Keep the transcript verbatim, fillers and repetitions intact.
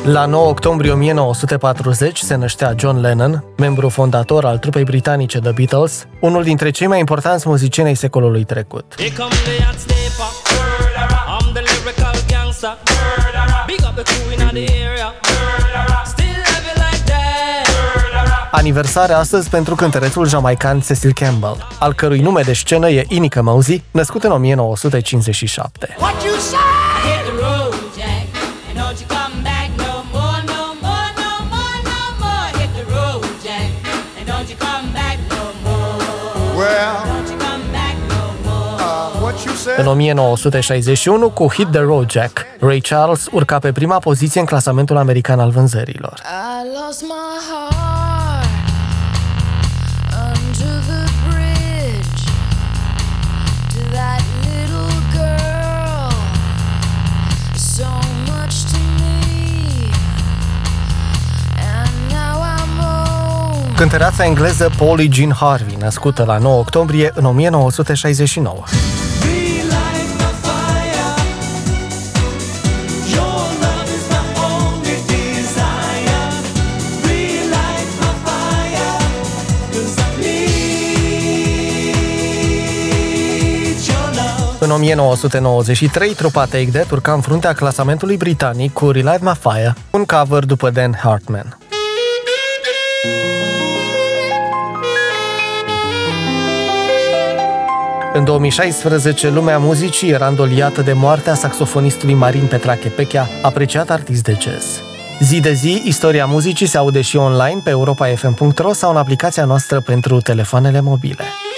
La nouă octombrie o mie nouă sute patruzeci se năștea John Lennon, membru fondator al trupei britanice The Beatles, unul dintre cei mai importanți muzicieni ai secolului trecut. Aniversare astăzi pentru cântărețul jamaican Cecil Campbell, al cărui nume de scenă e Inica Mosey, născut în o mie nouă sute cincizeci și șapte. În o mie nouă sute șaizeci și unu, cu Hit the Road Jack, Ray Charles urca pe prima poziție în clasamentul american al vânzărilor. Cântăreața engleză Polly Jean Harvey, născută la nouă octombrie în o mie nouă sute șaizeci și nouă. În o mie nouă sute nouăzeci și trei, trupa Take That urca în fruntea clasamentului britanic cu Relight My Fire, un cover după Dan Hartman. În două mii șaisprezece, lumea muzicii era îndoliată de moartea saxofonistului Marin Petrache Pechea, apreciat artist de jazz. Zi de zi, istoria muzicii se aude și online pe europa f m punct r o sau în aplicația noastră pentru telefoanele mobile.